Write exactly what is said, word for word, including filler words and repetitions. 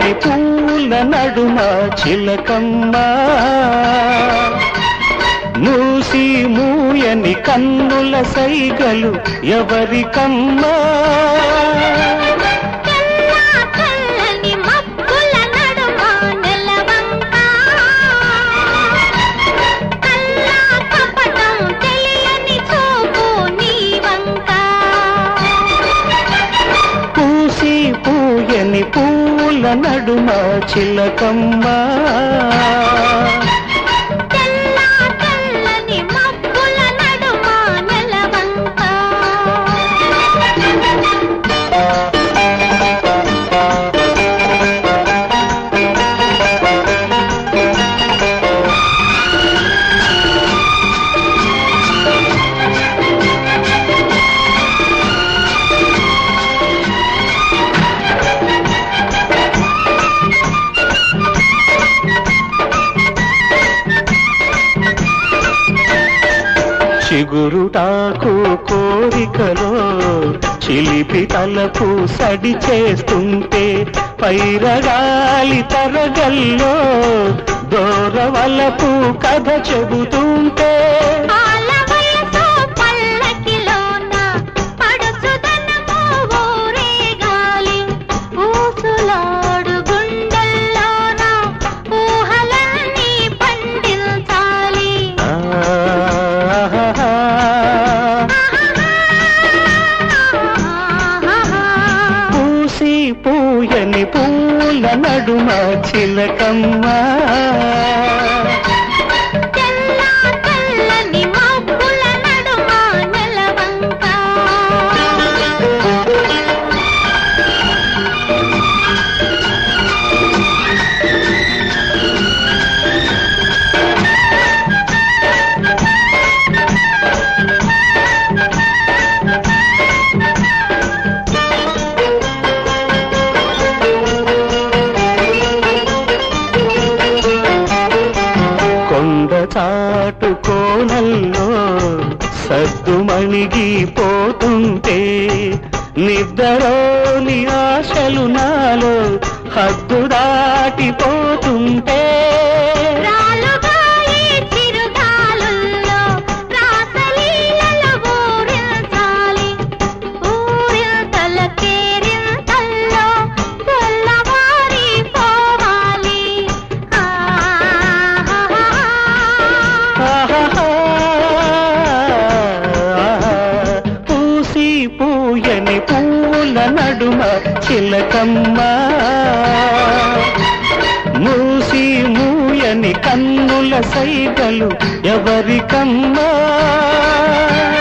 పూయని పూల నడుమ చిలకమ్మ మూసి మూయని కన్నుల సైగలు ఎవరికమ్మా పూల నడుమ చిలకమ్మ తెల్ల తెల్లని మబ్బుల నడుమ నెలవంక చిగురుటాకు కోరికలో చిలిపి తలకు సడి చేస్తుంటే పైరగాలి తరగల్లో దూరవలపు కథ చెబుతుంటే పూయని పూల నడుమ చిలకమ్మ తెల్ల తెల్లని మబ్బుల నడుమ నెలవంక చాటు కోనల్లో సద్దుమణిగిపోతుంటే నిద్రలోని ఆశలు నాలో హద్దు దాటిపోతుంటే పూయని పూల నడుమ చిలకమ్మ మూసి మూయని కన్నుల సైగలు ఎవరికమ్మా